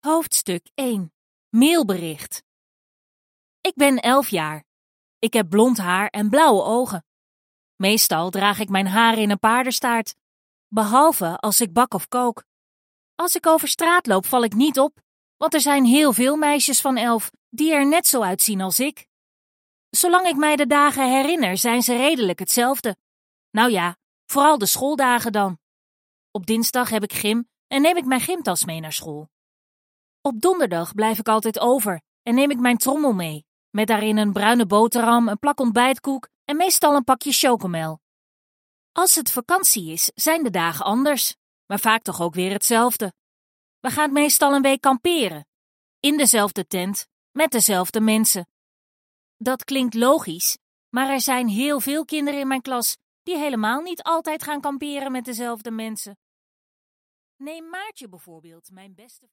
Hoofdstuk 1. Mailbericht. Ik ben 11 jaar. Ik heb blond haar en blauwe ogen. Meestal draag ik mijn haar in een paardenstaart, behalve als ik bak of kook. Als ik over straat loop val ik niet op, want er zijn heel veel meisjes van 11 die er net zo uitzien als ik. Zolang ik mij de dagen herinner zijn ze redelijk hetzelfde. Nou ja, vooral de schooldagen dan. Op dinsdag heb ik gym en neem ik mijn gymtas mee naar school. Op donderdag blijf ik altijd over en neem ik mijn trommel mee, met daarin een bruine boterham, een plak ontbijtkoek en meestal een pakje chocomel. Als het vakantie is, zijn de dagen anders, maar vaak toch ook weer hetzelfde. We gaan meestal een week kamperen, in dezelfde tent, met dezelfde mensen. Dat klinkt logisch, maar er zijn heel veel kinderen in mijn klas die helemaal niet altijd gaan kamperen met dezelfde mensen. Neem Maartje bijvoorbeeld, mijn beste